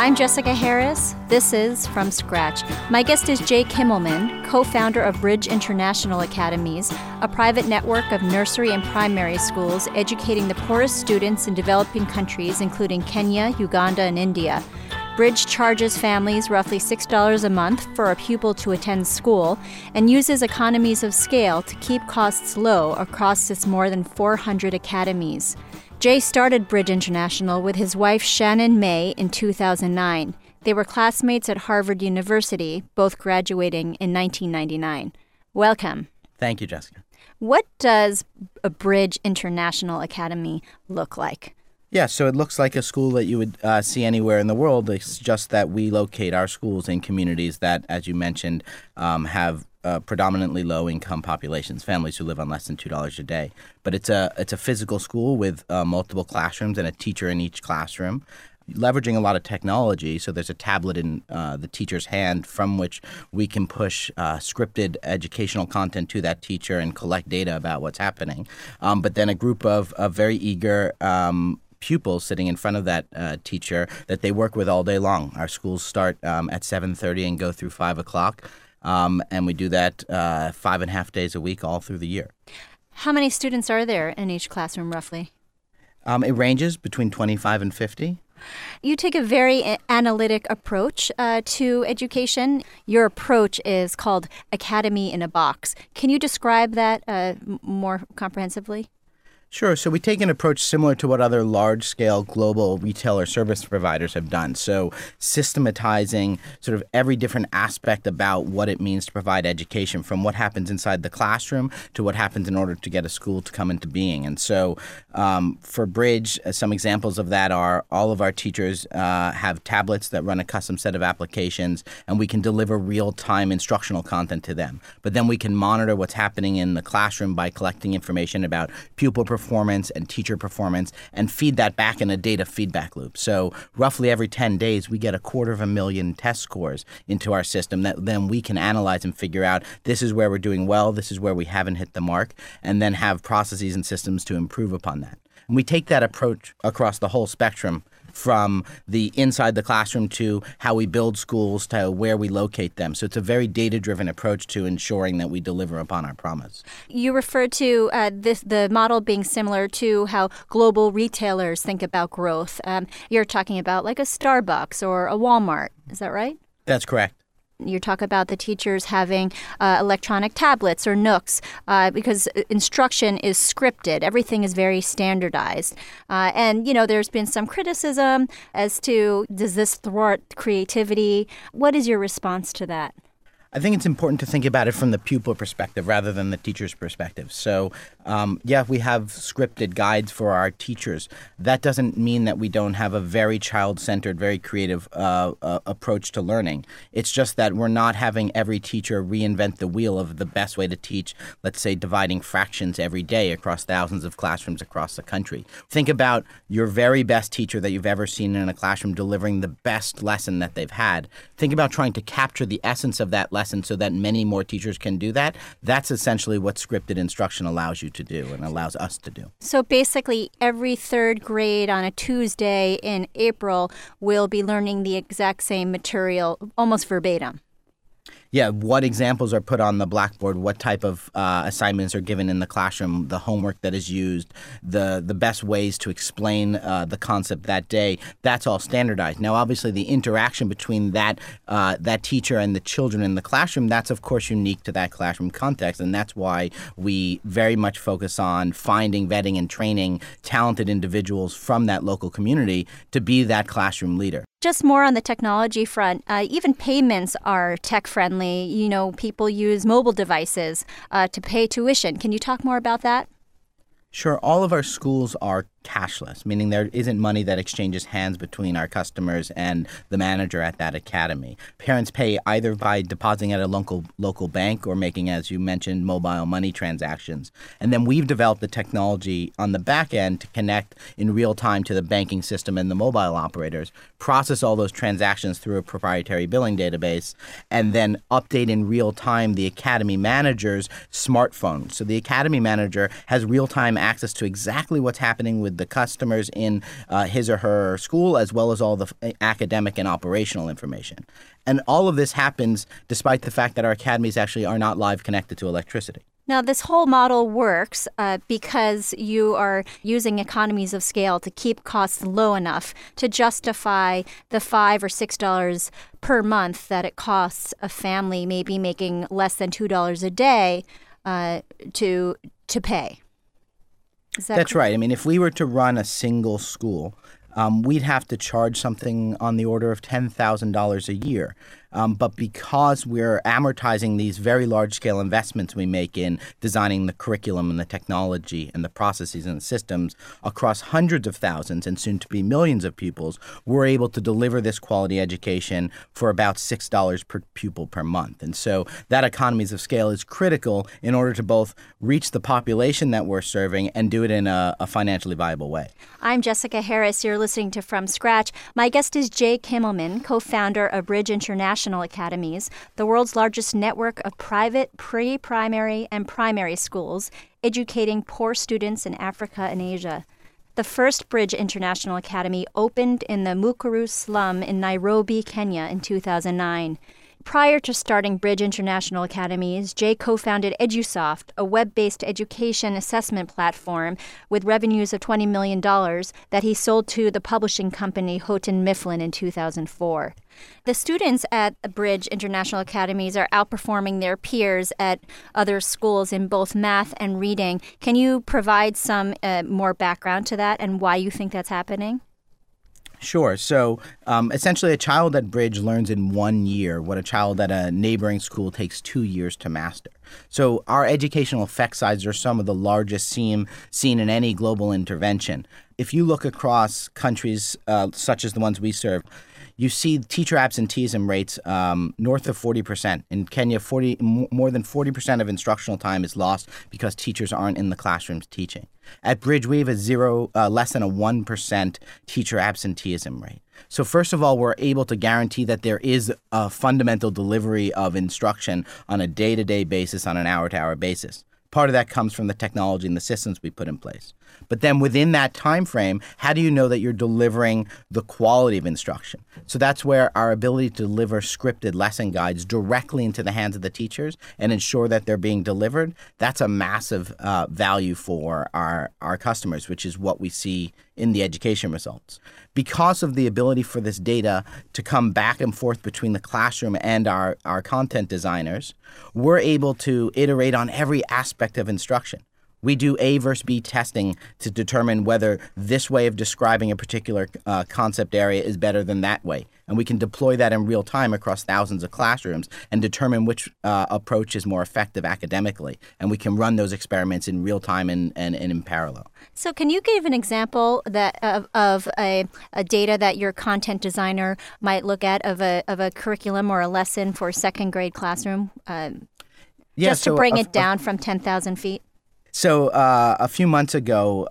I'm Jessica Harris. This is From Scratch. My guest is Jay Kimmelman, co-founder of Bridge International Academies, a private network of nursery and primary schools educating the poorest students in developing countries, including Kenya, Uganda, and India. Bridge charges families roughly $6 a month for a pupil to attend school and uses economies of scale to keep costs low across its more than 400 academies. Jay started Bridge International with his wife Shannon May in 2009. They were classmates at Harvard University, both graduating in 1999. Welcome. Thank you, Jessica. What does a Bridge International Academy look like? Yeah, so it looks like a school that you would see anywhere in the world. It's just that we locate our schools in communities that, as you mentioned, have predominantly low-income populations, families who live on less than $2 a day. But it's a physical school with multiple classrooms and a teacher in each classroom, leveraging a lot of technology. So there's a tablet in the teacher's hand from which we can push scripted educational content to that teacher and collect data about what's happening. But then a group of very eager pupils sitting in front of that teacher that they work with all day long. Our schools start at 7:30 and go through 5 o'clock. And we do that 5.5 days a week all through the year. How many students are there in each classroom, roughly? It ranges between 25 and 50. You take a very analytic approach to education. Your approach is called Academy in a Box. Can you describe that more comprehensively? Sure. So we take an approach similar to what other large-scale global retail or service providers have done. So systematizing sort of every different aspect about what it means to provide education, from what happens inside the classroom to what happens in order to get a school to come into being. And so for Bridge, some examples of that are all of our teachers have tablets that run a custom set of applications, and we can deliver real-time instructional content to them. But then we can monitor what's happening in the classroom by collecting information about pupil performance and teacher performance and feed that back in a data feedback loop. So roughly every 10 days, we get 250,000 test scores into our system that then we can analyze and figure out this is where we're doing well, this is where we haven't hit the mark, and then have processes and systems to improve upon that. And we take that approach across the whole spectrum, from the inside the classroom to how we build schools to where we locate them. So it's a very data-driven approach to ensuring that we deliver upon our promise. You referred to the model being similar to how global retailers think about growth. You're talking about like a Starbucks or a Walmart. Is that right? That's correct. You talk about the teachers having electronic tablets or Nooks because instruction is scripted. Everything is very standardized. And, there's been some criticism as to, does this thwart creativity? What is your response to that? I think it's important to think about it from the pupil perspective rather than the teacher's perspective. So, we have scripted guides for our teachers. That doesn't mean that we don't have a very child-centered, very creative approach to learning. It's just that we're not having every teacher reinvent the wheel of the best way to teach, let's say, dividing fractions every day across thousands of classrooms across the country. Think about your very best teacher that you've ever seen in a classroom delivering the best lesson that they've had. Think about trying to capture the essence of that lesson so that many more teachers can do that. That's essentially what scripted instruction allows you to do and allows us to do. So basically, every third grade on a Tuesday in April will be learning the exact same material, almost verbatim. Yeah, what examples are put on the blackboard, what type of assignments are given in the classroom, the homework that is used, the best ways to explain the concept that day, that's all standardized. Now, obviously, the interaction between that teacher and the children in the classroom, that's, of course, unique to that classroom context, and that's why we very much focus on finding, vetting, and training talented individuals from that local community to be that classroom leader. Just more on the technology front, even payments are tech-friendly. People use mobile devices to pay tuition. Can you talk more about that? Sure. All of our schools are cashless, meaning there isn't money that exchanges hands between our customers and the manager at that academy. Parents pay either by depositing at a local bank or making, as you mentioned, mobile money transactions. And then we've developed the technology on the back end to connect in real time to the banking system and the mobile operators, process all those transactions through a proprietary billing database, and then update in real time the academy manager's smartphone. So the academy manager has real time access to exactly what's happening with the customers in his or her school, as well as all the academic and operational information. And all of this happens despite the fact that our academies actually are not live connected to electricity. Now, this whole model works because you are using economies of scale to keep costs low enough to justify the $5 or $6 per month that it costs a family maybe making less than $2 a day to pay. That's right. I mean, if we were to run a single school, we'd have to charge something on the order of $10,000 a year. But because we're amortizing these very large-scale investments we make in designing the curriculum and the technology and the processes and the systems across hundreds of thousands and soon to be millions of pupils, we're able to deliver this quality education for about $6 per pupil per month. And so that economies of scale is critical in order to both reach the population that we're serving and do it in a financially viable way. I'm Jessica Harris. You're listening to From Scratch. My guest is Jay Kimmelman, co-founder of Bridge International Academies, the world's largest network of private pre-primary and primary schools, educating poor students in Africa and Asia. The first Bridge International Academy opened in the Mukuru slum in Nairobi, Kenya in 2009. Prior to starting Bridge International Academies, Jay co-founded EduSoft, a web-based education assessment platform with revenues of $20 million that he sold to the publishing company Houghton Mifflin in 2004. The students at Bridge International Academies are outperforming their peers at other schools in both math and reading. Can you provide some more background to that and why you think that's happening? Sure. So essentially, a child at Bridge learns in 1 year what a child at a neighboring school takes 2 years to master. So our educational effect sizes are some of the largest seen in any global intervention. If you look across countries such as the ones we serve, you see teacher absenteeism rates north of 40%. In Kenya, more than 40% of instructional time is lost because teachers aren't in the classrooms teaching. At Bridge, we have less than a 1% teacher absenteeism rate. So first of all, we're able to guarantee that there is a fundamental delivery of instruction on a day-to-day basis, on an hour-to-hour basis. Part of that comes from the technology and the systems we put in place. But then within that time frame, how do you know that you're delivering the quality of instruction? So that's where our ability to deliver scripted lesson guides directly into the hands of the teachers and ensure that they're being delivered, that's a massive value for our customers, which is what we see in the education results. Because of the ability for this data to come back and forth between the classroom and our content designers, we're able to iterate on every aspect of instruction. We do A versus B testing to determine whether this way of describing a particular concept area is better than that way. And we can deploy that in real time across thousands of classrooms and determine which approach is more effective academically. And we can run those experiments in real time and in parallel. So can you give an example of a data that your content designer might look at of a curriculum or a lesson for a second grade classroom? Just to bring it down from 10,000 feet? So a few months ago,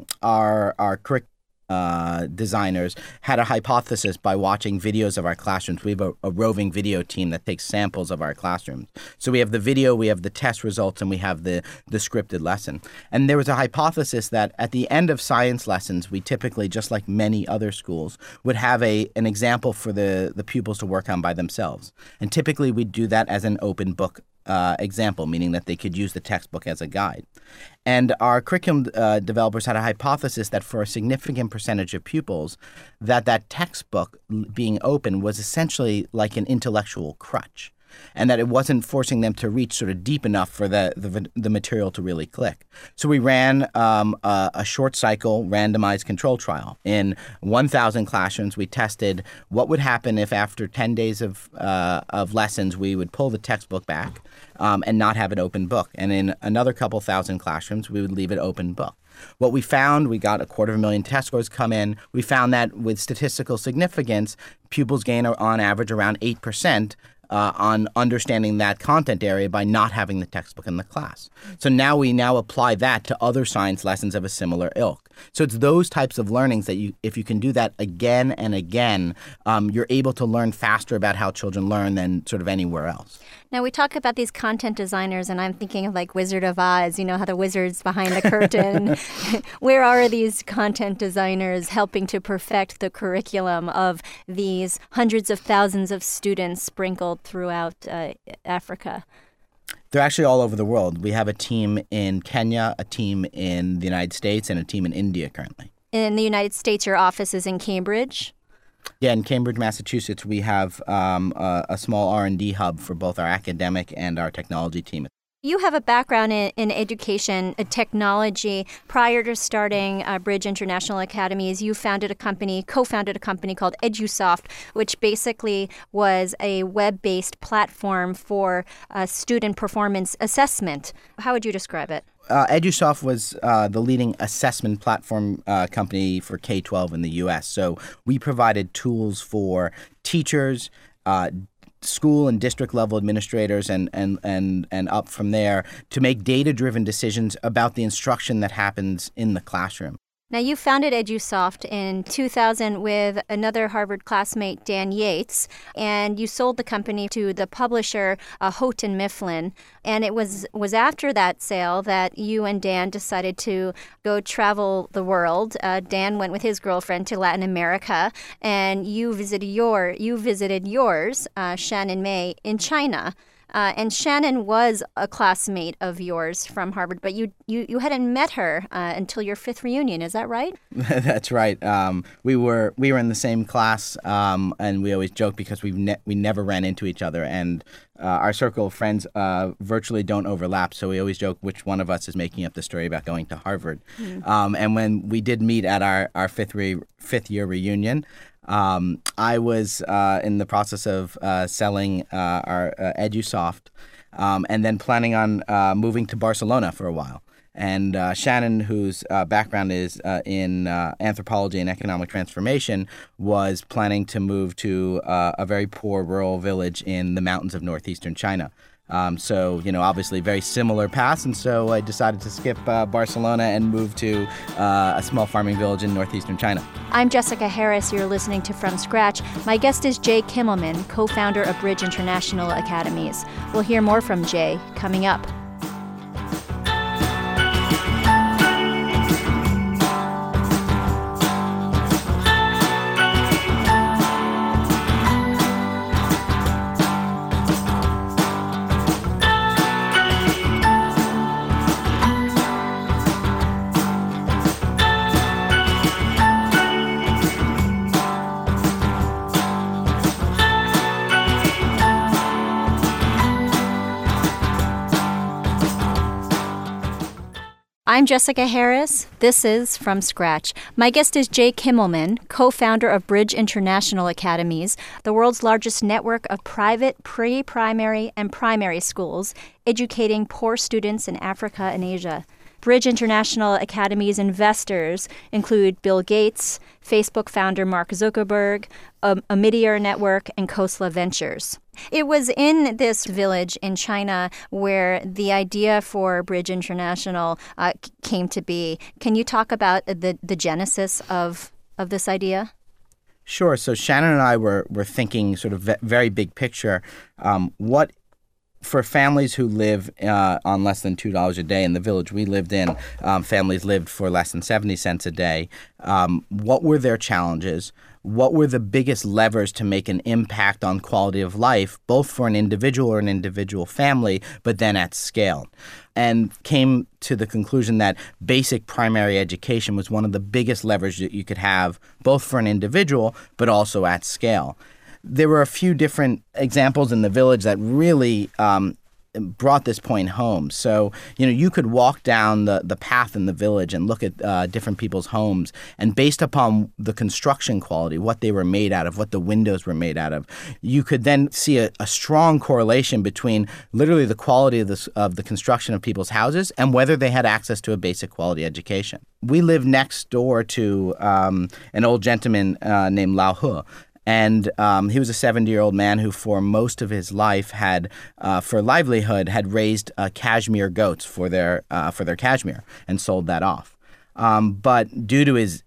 our curriculum designers had a hypothesis by watching videos of our classrooms. We have a roving video team that takes samples of our classrooms. So we have the video, we have the test results, and we have the scripted lesson. And there was a hypothesis that at the end of science lessons, we typically, just like many other schools, would have an example for the pupils to work on by themselves. And typically we'd do that as an open book example, meaning that they could use the textbook as a guide. And our curriculum developers had a hypothesis that for a significant percentage of pupils, that textbook being open was essentially like an intellectual crutch, and that it wasn't forcing them to reach sort of deep enough for the material to really click. So we ran a short cycle randomized control trial. In 1,000 classrooms, we tested what would happen if after 10 days of lessons, we would pull the textbook back and not have an open book. And in another couple thousand classrooms, we would leave it open book. What we found, we got 250,000 test scores come in. We found that with statistical significance, pupils gain on average around 8% on understanding that content area by not having the textbook in the class. So we now apply that to other science lessons of a similar ilk. So it's those types of learnings that if you can do that again and again, you're able to learn faster about how children learn than sort of anywhere else. Now, we talk about these content designers, and I'm thinking of like Wizard of Oz, how the wizard's behind the curtain. Where are these content designers helping to perfect the curriculum of these hundreds of thousands of students sprinkled throughout Africa? They're actually all over the world. We have a team in Kenya, a team in the United States, and a team in India currently. In the United States, your office is in Cambridge? Yeah, in Cambridge, Massachusetts, we have a small R&D hub for both our academic and our technology team. You have a background in education, technology. Prior to starting Bridge International Academies, you co-founded a company called EduSoft, which basically was a web-based platform for student performance assessment. How would you describe it? EduSoft was the leading assessment platform company for K-12 in the U.S. So we provided tools for teachers, school and district level administrators, and up from there to make data-driven decisions about the instruction that happens in the classroom. Now, you founded EduSoft in 2000 with another Harvard classmate, Dan Yates, and you sold the company to the publisher Houghton Mifflin. And it was after that sale that you and Dan decided to go travel the world. Dan went with his girlfriend to Latin America, and you visited yours, Shannon May, in China. And Shannon was a classmate of yours from Harvard, but you hadn't met her until your fifth reunion. Is that right? That's right. We were in the same class, and we always joke because we never ran into each other, and our circle of friends virtually don't overlap. So we always joke which one of us is making up the story about going to Harvard. And when we did meet at our fifth year reunion, I was in the process of selling our EduSoft and then planning on moving to Barcelona for a while. And Shannon, whose background is in anthropology and economic transformation, was planning to move to a very poor rural village in the mountains of northeastern China. So, obviously very similar paths. And so I decided to skip Barcelona and move to a small farming village in northeastern China. I'm Jessica Harris. You're listening to From Scratch. My guest is Jay Kimmelman, co-founder of Bridge International Academies. We'll hear more from Jay coming up. I'm Jessica Harris. This is From Scratch. My guest is Jay Kimmelman, co-founder of Bridge International Academies, the world's largest network of private pre-primary and primary schools educating poor students in Africa and Asia. Bridge International Academy's investors include Bill Gates, Facebook founder Mark Zuckerberg, Omidyar Network, and Khosla Ventures. It was in this village in China where the idea for Bridge International came to be. Can you talk about the genesis of this idea? Sure. So Shannon and I were thinking sort of very big picture. What for families who live on less than $2 a day in the village we lived in, families lived for less than 70 cents a day. What were their challenges? What were the biggest levers to make an impact on quality of life, both for an individual or an individual family, but then at scale? And came to the conclusion that basic primary education was one of the biggest levers that you could have, both for an individual, but also at scale. There were a few different examples in the village that really brought this point home. So, you could walk down the path in the village and look at different people's homes, and based upon the construction quality, what they were made out of, what the windows were made out of, you could then see a strong correlation between literally the quality of the construction of people's houses and whether they had access to a basic quality education. We lived next door to an old gentleman named Lao He. And he was a 70-year-old man who, for most of his life, had, for livelihood, had raised cashmere goats for their cashmere and sold that off. But due to his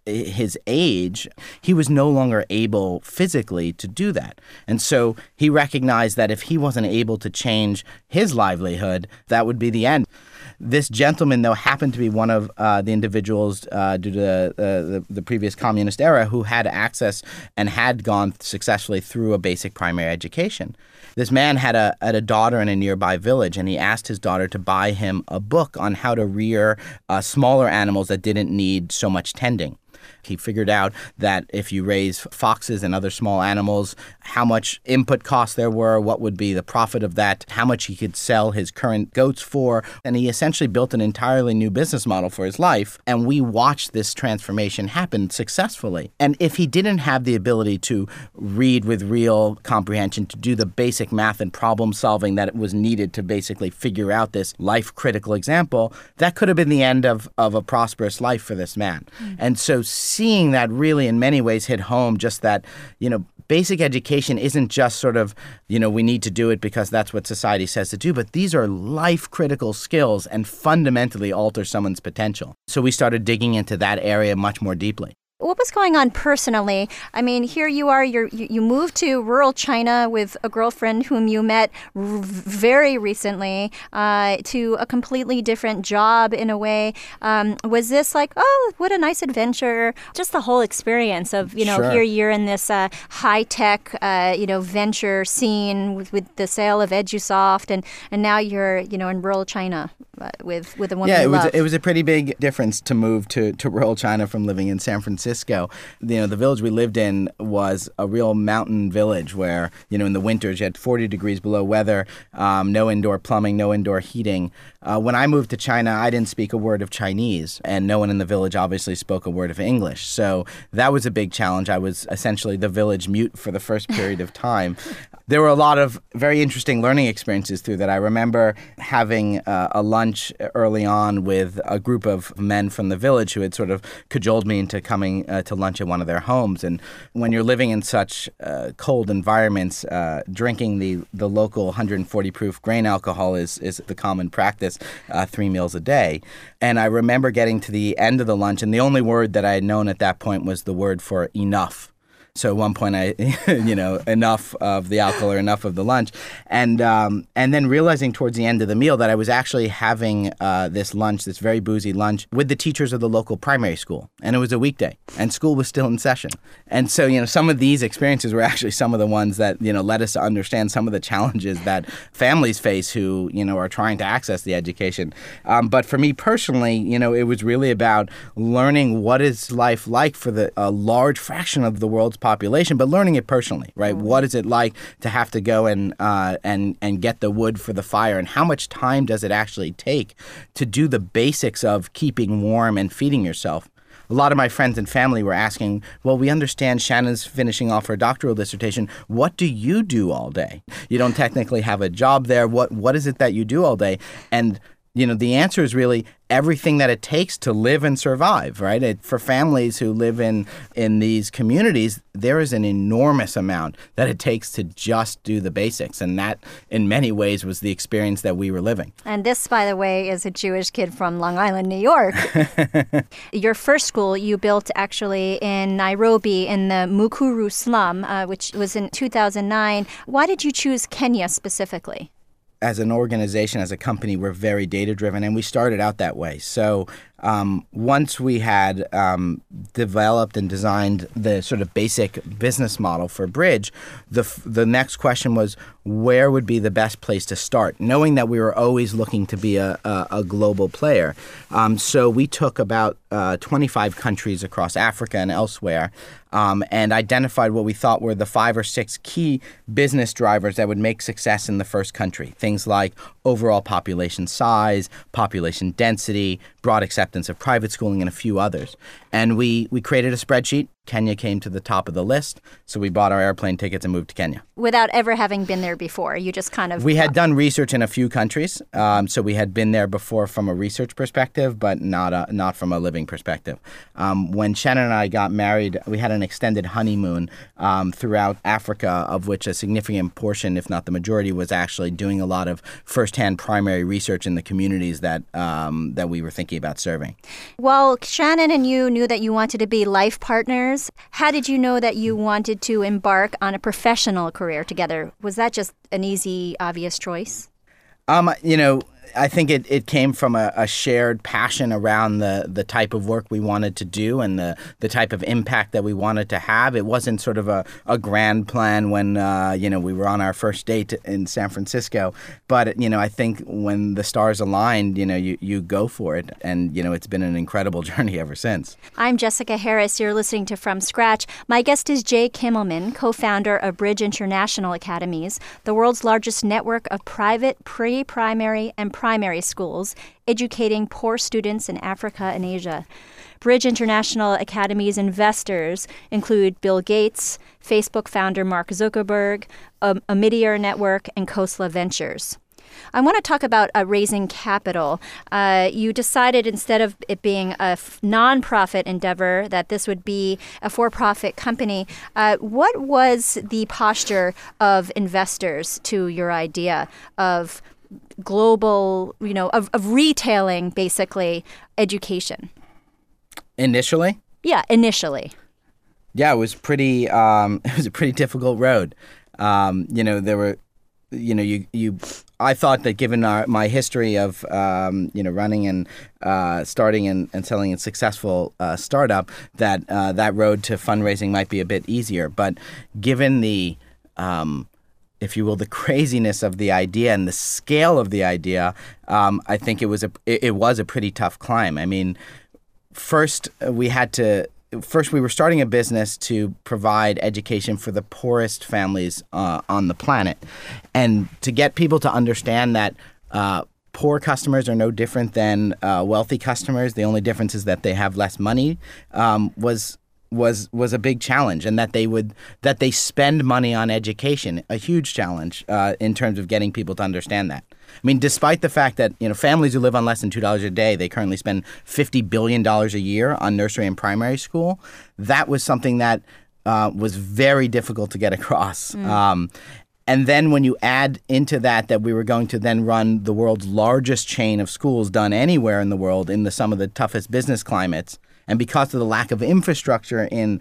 age, he was no longer able physically to do that. And so he recognized that if he wasn't able to change his livelihood, that would be the end. This gentleman, though, happened to be one of the individuals due to the previous communist era who had access and had gone successfully through a basic primary education. This man had a daughter in a nearby village, and he asked his daughter to buy him a book on how to rear smaller animals that didn't need so much tending. He figured out that if you raise foxes and other small animals, how much input costs there were, what would be the profit of that, how much he could sell his current goats for. And he essentially built an entirely new business model for his life. And we watched this transformation happen successfully. And if he didn't have the ability to read with real comprehension, to do the basic math and problem solving that was needed to basically figure out this life-critical example, that could have been the end of a prosperous life for this man. And so seeing that really in many ways hit home, just that, basic education isn't just sort of, we need to do it because that's what society says to do, but these are life-critical skills and fundamentally alter someone's potential. So we started digging into that area much more deeply. What was going on personally? I mean, here you are, you moved to rural China with a girlfriend whom you met very recently to a completely different job in a way. Was this like, oh, what a nice adventure? Just the whole experience of, Sure. Here you're in this high-tech, venture scene with the sale of EduSoft, and now you're, in rural China with a woman you love. It was a pretty big difference to move to rural China from living in San Francisco. The village we lived in was a real mountain village where, in the winters you had 40 degrees below weather, no indoor plumbing, no indoor heating. When I moved to China, I didn't speak a word of Chinese, and no one in the village obviously spoke a word of English. So that was a big challenge. I was essentially the village mute for the first period of time. There were a lot of very interesting learning experiences through that. I remember having a lunch early on with a group of men from the village who had sort of cajoled me into coming to lunch at one of their homes. And when you're living in such cold environments, drinking the local 140 proof grain alcohol is the common practice, 3 meals a day. And I remember getting to the end of the lunch, and the only word that I had known at that point was the word for enough. So at one point, enough of the alcohol or enough of the lunch. And then realizing towards the end of the meal that I was actually having this lunch, this very boozy lunch, with the teachers of the local primary school. And it was a weekday, and school was still in session. And so, some of these experiences were actually some of the ones that, led us to understand some of the challenges that families face who, are trying to access the education. But for me personally, it was really about learning what is life like for a large fraction of the world's population, but learning it personally, right? Mm-hmm. What is it like to have to go and get the wood for the fire, and how much time does it actually take to do the basics of keeping warm and feeding yourself? A lot of my friends and family were asking, well, we understand Shannon's finishing off her doctoral dissertation. What do you do all day? You don't technically have a job there. What is it that you do all day? And the answer is really everything that it takes to live and survive, right? For families who live in these communities, there is an enormous amount that it takes to just do the basics. And that, in many ways, was the experience that we were living. And this, by the way, is a Jewish kid from Long Island, New York. Your first school you built actually in Nairobi in the Mukuru slum, which was in 2009. Why did you choose Kenya specifically? As an organization, as a company, we're very data-driven, and we started out that way. So once we had developed and designed the sort of basic business model for Bridge, the next question was, where would be the best place to start, knowing that we were always looking to be a global player. So we took about 25 countries across Africa and elsewhere, and identified what we thought were the 5 or 6 key business drivers that would make success in the first country. Things like overall population size, population density, broad acceptance of private schooling, and a few others. And we created a spreadsheet. Kenya came to the top of the list, so we bought our airplane tickets and moved to Kenya. Without ever having been there before, you just kind of... We had done research in a few countries, so we had been there before from a research perspective, but not from a living perspective. When Shannon and I got married, we had an extended honeymoon throughout Africa, of which a significant portion, if not the majority, was actually doing a lot of firsthand primary research in the communities that we were thinking about serving. Well, Shannon and you knew that you wanted to be life partners. How did you know that you wanted to embark on a professional career together? Was that just an easy, obvious choice? I think it came from a shared passion around the type of work we wanted to do and the type of impact that we wanted to have. It wasn't sort of a grand plan when, we were on our first date in San Francisco. But, I think when the stars aligned, you go for it. And, it's been an incredible journey ever since. I'm Jessica Harris. You're listening to From Scratch. My guest is Jay Kimmelman, co-founder of Bridge International Academies, the world's largest network of private pre-primary and primary schools educating poor students in Africa and Asia. Bridge International Academy's investors include Bill Gates, Facebook founder Mark Zuckerberg, Omidyar Network, and Khosla Ventures. I want to talk about raising capital. You decided instead of it being a nonprofit endeavor that this would be a for-profit company. What was the posture of investors to your idea of global, of retailing, basically, education? Initially? Yeah, initially. Yeah, it was pretty. It was a pretty difficult road. There were, I thought that given my history of, running and starting and selling a successful startup, that that road to fundraising might be a bit easier. But given the if you will, the craziness of the idea and the scale of the idea, I think it was a pretty tough climb. I mean, first we were starting a business to provide education for the poorest families on the planet, and to get people to understand that poor customers are no different than wealthy customers. The only difference is that they have less money. Was a big challenge, and that they spend money on education, a huge challenge in terms of getting people to understand that. I mean, despite the fact that families who live on less than $2 a day, they currently spend $50 billion a year on nursery and primary school. That was something that was very difficult to get across. And then when you add into that we were going to then run the world's largest chain of schools done anywhere in the world in some of the toughest business climates, and because of the lack of infrastructure in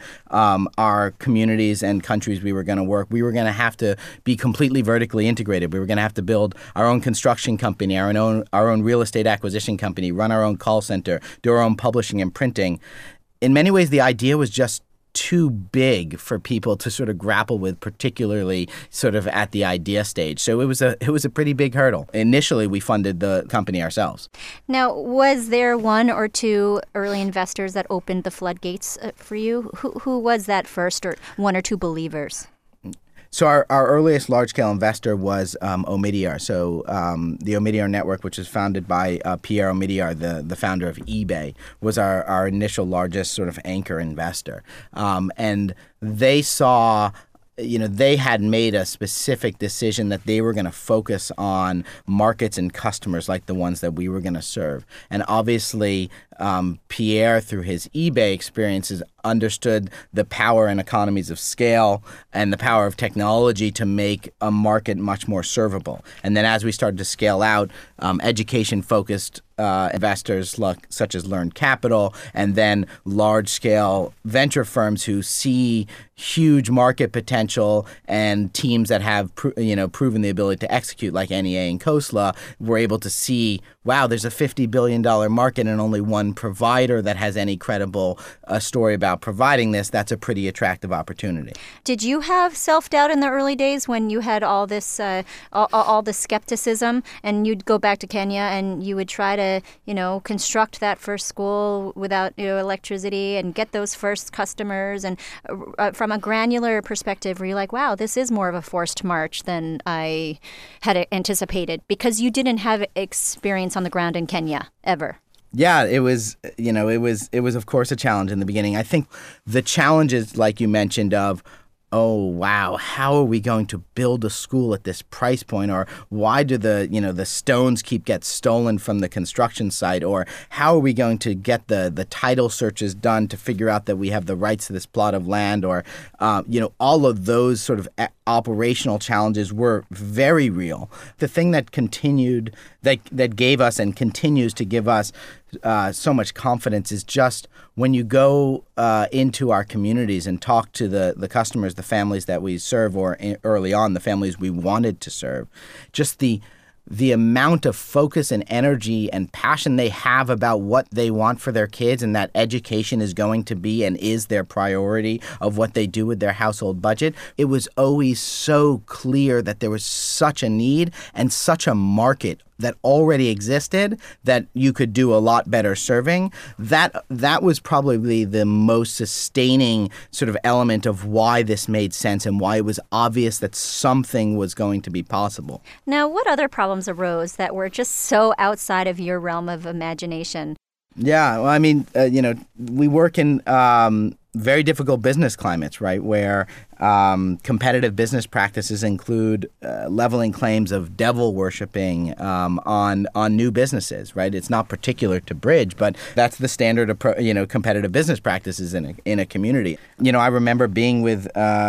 our communities and countries we were going to work, we were going to have to be completely vertically integrated. We were going to have to build our own construction company, our own real estate acquisition company, run our own call center, do our own publishing and printing. In many ways, the idea was just too big for people to sort of grapple with, particularly sort of at the idea stage. So it was a pretty big hurdle. Initially, we funded the company ourselves. Now, was there one or two early investors that opened the floodgates for you? Who was that first, or one or two believers? So our earliest large-scale investor was Omidyar. So the Omidyar Network, which was founded by Pierre Omidyar, the founder of eBay, was our initial largest sort of anchor investor. And they saw... they had made a specific decision that they were going to focus on markets and customers like the ones that we were going to serve. And obviously, Pierre, through his eBay experiences, understood the power and economies of scale and the power of technology to make a market much more servable. And then as we started to scale out, education-focused investors such as Learned Capital, and then large-scale venture firms who see huge market potential and teams that have proven the ability to execute, like NEA and Khosla, were able to see, wow, there's a $50 billion market and only one provider that has any credible story about providing this. That's a pretty attractive opportunity. Did you have self-doubt in the early days when you had all this all the skepticism, and you'd go back to Kenya and you would try to construct that first school without electricity and get those first customers, and from a granular perspective, were you like, wow, this is more of a forced march than I had anticipated, because you didn't have experience on the ground in Kenya ever? Yeah, it was, it was of course a challenge in the beginning. I think the challenges, like you mentioned, of, oh, wow, how are we going to build a school at this price point? Or why do the stones get stolen from the construction site? Or how are we going to get the title searches done to figure out that we have the rights to this plot of land? Or, all of those sort of operational challenges were very real. The thing that that gave us and continues to give us so much confidence is just when you go into our communities and talk to the customers, the families that we serve, or early on the families we wanted to serve, just the amount of focus and energy and passion they have about what they want for their kids, and that education is going to be and is their priority of what they do with their household budget. It was always so clear that there was such a need and such a market that already existed that you could do a lot better serving. That was probably the most sustaining sort of element of why this made sense and why it was obvious that something was going to be possible. Now, what other problems arose that were just so outside of your realm of imagination? Yeah, well, I mean, we work in very difficult business climates, right, where competitive business practices include leveling claims of devil worshipping on new businesses, right? It's not particular to Bridge, but that's the standard of competitive business practices in a community. I remember being with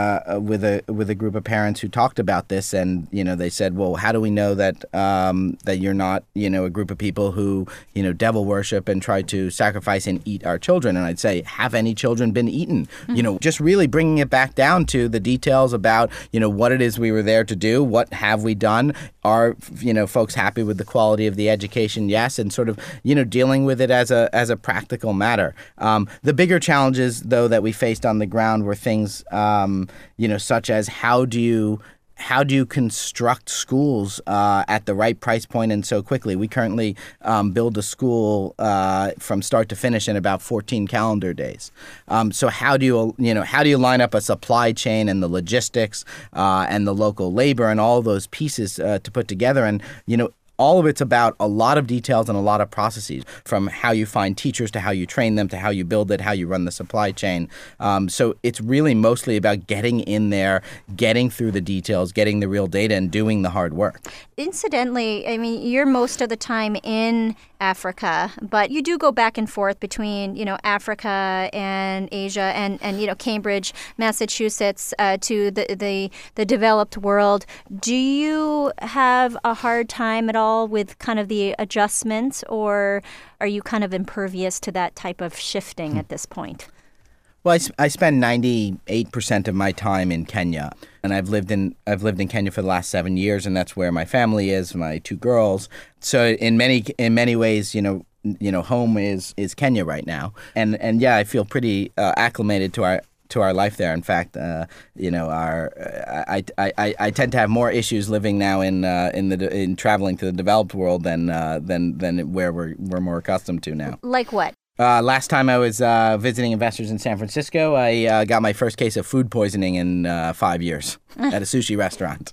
a group of parents who talked about this, and they said, well, how do we know that that you're not a group of people who devil worship and try to sacrifice and eat our children? And I'd say, have any children been eaten? Mm-hmm. Just really bringing it back down to the details about, what it is we were there to do, what have we done, are, folks happy with the quality of the education? Yes, and sort of, dealing with it as a practical matter. The bigger challenges, though, that we faced on the ground were things, such as how do you construct schools at the right price point and so quickly? We currently build a school from start to finish in about 14 calendar days. So how do you line up a supply chain and the logistics and the local labor and all those pieces to put together? And all of it's about a lot of details and a lot of processes, from how you find teachers to how you train them to how you build it, how you run the supply chain. So it's really mostly about getting in there, getting through the details, getting the real data, and doing the hard work. Incidentally, I mean, you're most of the time in Africa, but you do go back and forth between, Africa and Asia and Cambridge, Massachusetts, to the developed world. Do you have a hard time at all with kind of the adjustments, or are you kind of impervious to that type of shifting at this point? Well, I spend 98% of my time in Kenya, and I've lived in Kenya for the last 7 years, and that's where my family is, my two girls. So in many ways, home is Kenya right now, and yeah, I feel pretty acclimated to our life there. In fact, I tend to have more issues living now in traveling to the developed world than where we're more accustomed to now. Like what? Last time I was visiting investors in San Francisco, I got my first case of food poisoning in 5 years at a sushi restaurant.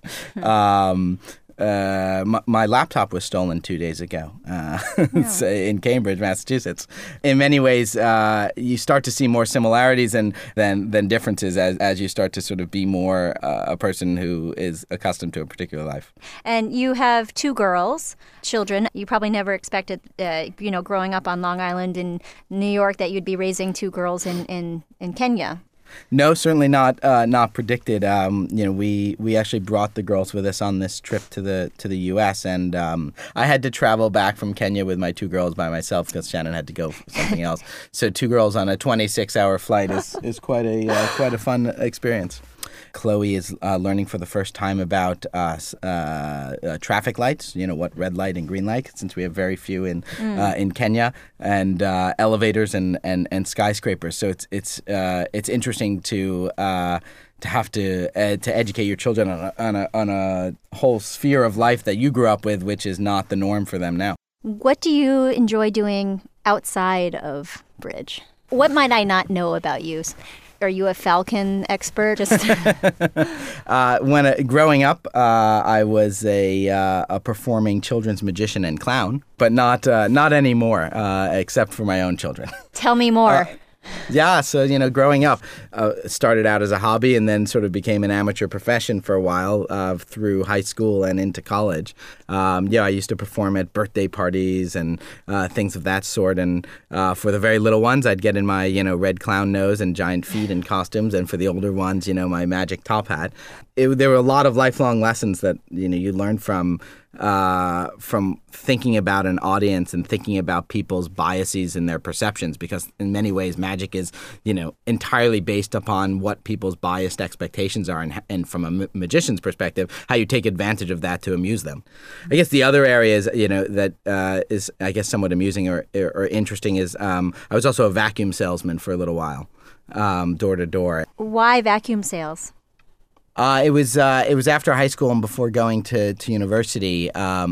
My laptop was stolen 2 days ago in Cambridge, Massachusetts. In many ways, you start to see more similarities than differences as you start to sort of be more a person who is accustomed to a particular life. And you have two children. You probably never expected, growing up on Long Island in New York, that you'd be raising two girls in Kenya. No, certainly not predicted. We actually brought the girls with us on this trip to the U.S. and I had to travel back from Kenya with my two girls by myself because Shannon had to go for something else. So two girls on a 26-hour flight is quite a fun experience. Chloe is learning for the first time about traffic lights, what red light and green light, since we have very few in Kenya, and elevators and skyscrapers. So it's interesting to have to educate your children on a whole sphere of life that you grew up with, which is not the norm for them now. What do you enjoy doing outside of Bridge? What might I not know about you? Are you a Falcon expert? Growing up, I was a performing children's magician and clown, but not anymore, except for my own children. Tell me more. Yeah, so, growing up, started out as a hobby and then sort of became an amateur profession for a while through high school and into college. I used to perform at birthday parties and things of that sort. And for the very little ones, I'd get in my, red clown nose and giant feet and costumes. And for the older ones, my magic top hat. There were a lot of lifelong lessons that, you learn from thinking about an audience and thinking about people's biases and their perceptions, because in many ways magic is, entirely based upon what people's biased expectations are, and from a magician's perspective, how you take advantage of that to amuse them. I guess the other areas, that is, I guess, somewhat amusing or interesting is I was also a vacuum salesman for a little while, door to door. Why vacuum sales? It was after high school and before going to university.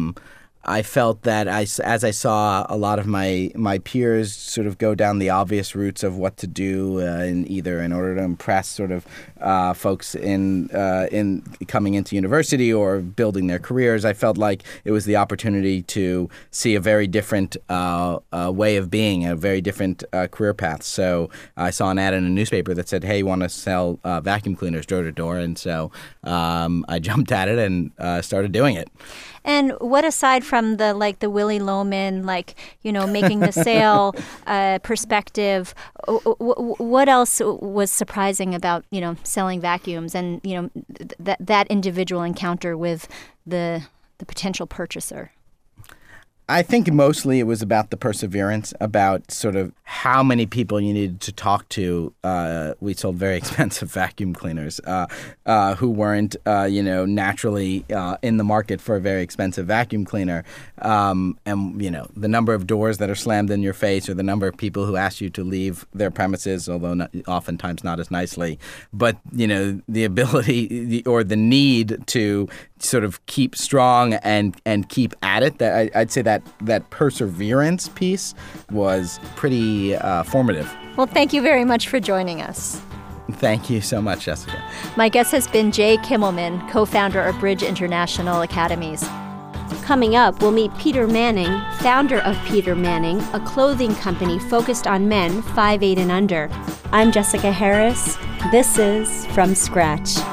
I felt that as I saw a lot of my peers sort of go down the obvious routes of what to do in order to impress sort of folks in coming into university or building their careers, I felt like it was the opportunity to see a very different way of being, a very different career path. So I saw an ad in a newspaper that said, "Hey, you want to sell vacuum cleaners door to door?" And so I jumped at it and started doing it. And what, aside from the Willy Loman, making the sale perspective, what else was surprising about, selling vacuums and, that individual encounter with the potential purchaser? I think mostly it was about the perseverance, about sort of how many people you needed to talk to. We sold very expensive vacuum cleaners who weren't, naturally in the market for a very expensive vacuum cleaner. And, the number of doors that are slammed in your face, or the number of people who ask you to leave their premises, although oftentimes not as nicely. But, the ability or the need to sort of keep strong and keep at it. I'd say that perseverance piece was pretty formative. Well, thank you very much for joining us. Thank you so much, Jessica. My guest has been Jay Kimmelman, co-founder of Bridge International Academies. Coming up, we'll meet Peter Manning, founder of Peter Manning, a clothing company focused on men 5'8" and under. I'm Jessica Harris. This is From Scratch.